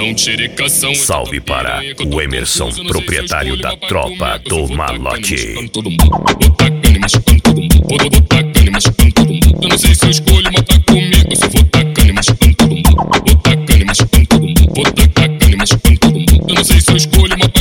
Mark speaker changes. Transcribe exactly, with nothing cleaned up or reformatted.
Speaker 1: Salve para o Emerson, proprietário da tropa do malote.
Speaker 2: Eu não sei se eu escolho matar comigo, se vou tacando e machucando todo mundo. Vou tacando e machucando todo mundo. Vou tacando e machucando todo mundo. Eu não sei se eu escolho matar